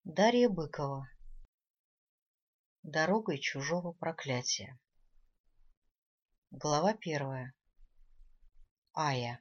Дарья Быкова. Дорогой чужого проклятия. Глава 1. Ая.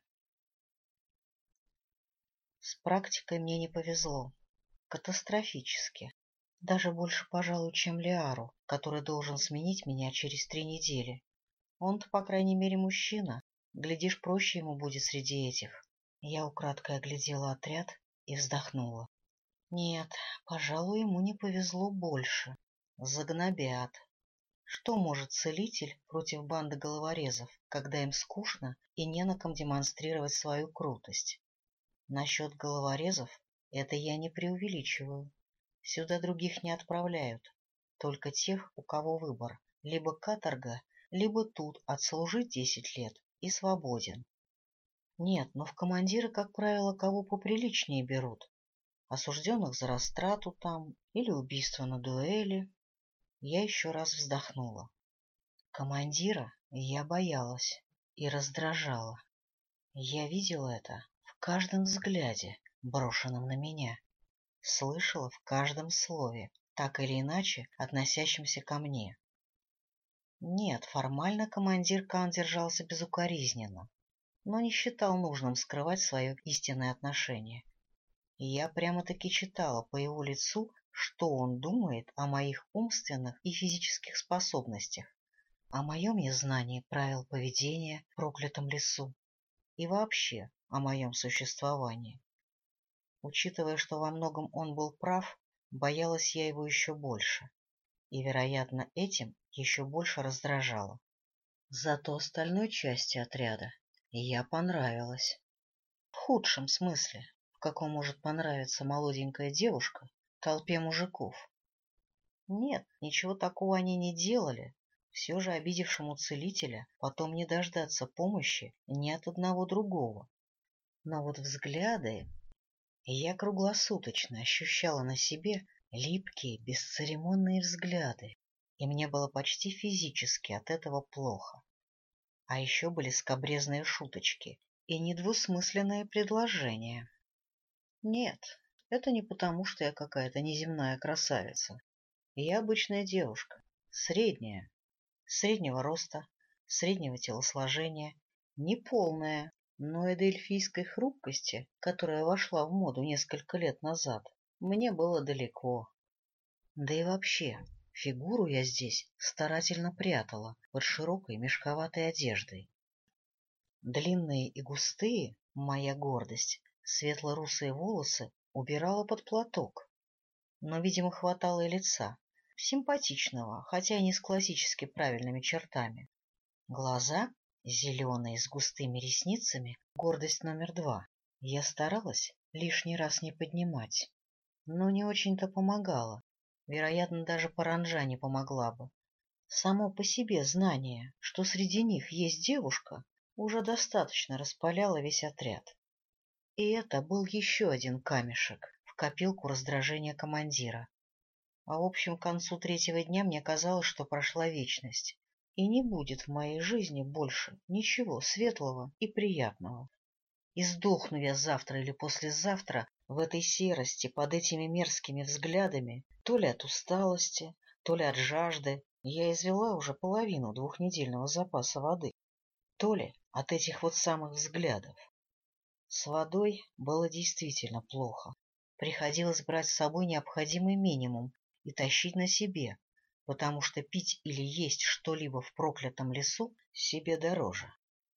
С практикой мне не повезло. Катастрофически. Даже больше, пожалуй, чем Лиару, который должен сменить меня через 3 недели. Он-то, по крайней мере, мужчина. Глядишь, проще ему будет среди этих. Я украдкой оглядела отряд и вздохнула. Нет, пожалуй, ему не повезло больше. Загнобят. Что может целитель против банды головорезов, когда им скучно и не на ком демонстрировать свою крутость? Насчет головорезов это я не преувеличиваю. Сюда других не отправляют, только тех, у кого выбор. Либо каторга, либо тут отслужить 10 лет и свободен. Нет, но в командиры, как правило, кого поприличнее берут. Осужденных за растрату там или убийство на дуэли. Я еще раз вздохнула. Командира я боялась и раздражала. Я видела это в каждом взгляде, брошенном на меня. Слышала в каждом слове, так или иначе относящемся ко мне. Нет, формально командир Кан держался безукоризненно, но не считал нужным скрывать свое истинное отношение. И я прямо-таки читала по его лицу, что он думает о моих умственных и физических способностях, о моем незнании правил поведения в проклятом лесу и вообще о моем существовании. Учитывая, что во многом он был прав, боялась я его еще больше и, вероятно, этим еще больше раздражала. Зато остальной части отряда я понравилась. В худшем смысле, в каком может понравиться молоденькая девушка толпе мужиков. Нет, ничего такого они не делали. Все же обидевшему целителя потом не дождаться помощи ни от одного другого. Но вот взгляды... Я круглосуточно ощущала на себе липкие, бесцеремонные взгляды, и мне было почти физически от этого плохо. А еще были скабрезные шуточки и недвусмысленные предложения. Нет, это не потому, что я какая-то неземная красавица. Я обычная девушка, средняя, среднего роста, среднего телосложения, не полная, но и до эльфийской хрупкости, которая вошла в моду несколько лет назад, мне было далеко. Да и вообще, фигуру я здесь старательно прятала под широкой мешковатой одеждой. Длинные и густые, моя гордость, светло-русые волосы убирала под платок, но, видимо, хватало и лица, симпатичного, хотя и не с классически правильными чертами. Глаза зеленые, с густыми ресницами, гордость номер 2. Я старалась лишний раз не поднимать, но не очень-то помогало. Вероятно, даже паранджа не помогла бы. Само по себе знание, что среди них есть девушка, уже достаточно распаляло весь отряд. И это был еще один камешек в копилку раздражения командира. А в общем, к концу 3-го дня мне казалось, что прошла вечность, и не будет в моей жизни больше ничего светлого и приятного. И сдохну я завтра или послезавтра в этой серости под этими мерзкими взглядами, то ли от усталости, то ли от жажды. Я извела уже половину 2-недельного запаса воды, то ли от этих вот самых взглядов. С водой было действительно плохо. Приходилось брать с собой необходимый минимум и тащить на себе, потому что пить или есть что-либо в проклятом лесу себе дороже.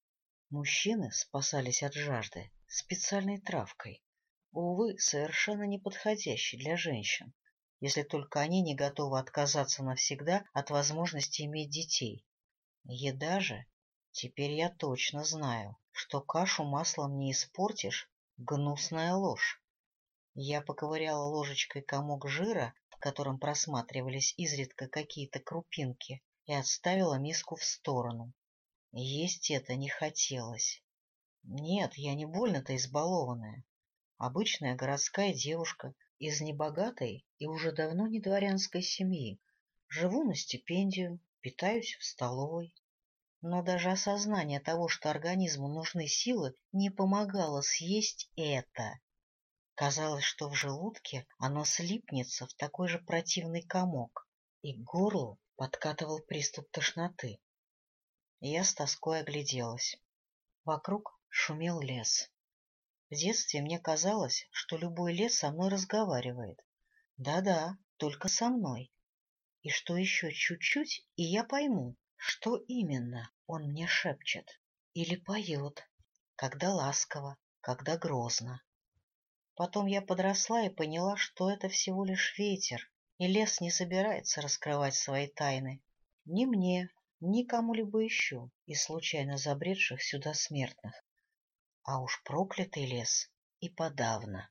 Мужчины спасались от жажды специальной травкой, увы, совершенно не подходящей для женщин, если только они не готовы отказаться навсегда от возможности иметь детей. Еда же, теперь я точно знаю, что кашу маслом не испортишь, гнусная ложь. Я поковыряла ложечкой комок жира, в котором просматривались изредка какие-то крупинки, и отставила миску в сторону. Есть это не хотелось. Нет, я не больно-то избалованная. Обычная городская девушка из небогатой и уже давно не дворянской семьи. Живу на стипендию, питаюсь в столовой. Но даже осознание того, что организму нужны силы, не помогало съесть это. Казалось, что в желудке оно слипнется в такой же противный комок, и к горлу подкатывал приступ тошноты. Я с тоской огляделась. Вокруг шумел лес. В детстве мне казалось, что любой лес со мной разговаривает. Да-да, только со мной. И что еще чуть-чуть, и я пойму, что именно он мне шепчет или поет, когда ласково, когда грозно. Потом я подросла и поняла, что это всего лишь ветер, и лес не собирается раскрывать свои тайны. Ни мне, ни кому-либо еще из случайно забредших сюда смертных. А уж проклятый лес и подавно.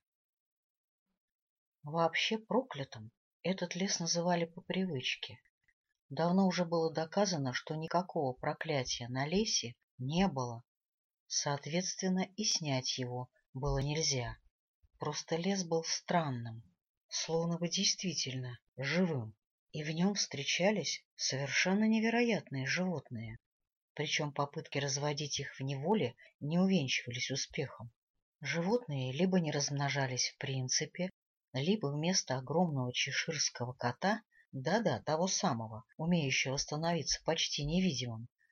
Вообще проклятым этот лес называли по привычке. Давно уже было доказано, что никакого проклятия на лесе не было. Соответственно, и снять его было нельзя. Просто лес был странным, словно бы действительно живым, и в нем встречались совершенно невероятные животные. Причем попытки разводить их в неволе не увенчивались успехом. Животные либо не размножались в принципе, либо вместо огромного чеширского кота, да-да, того самого, умеющего становиться почти невидимым,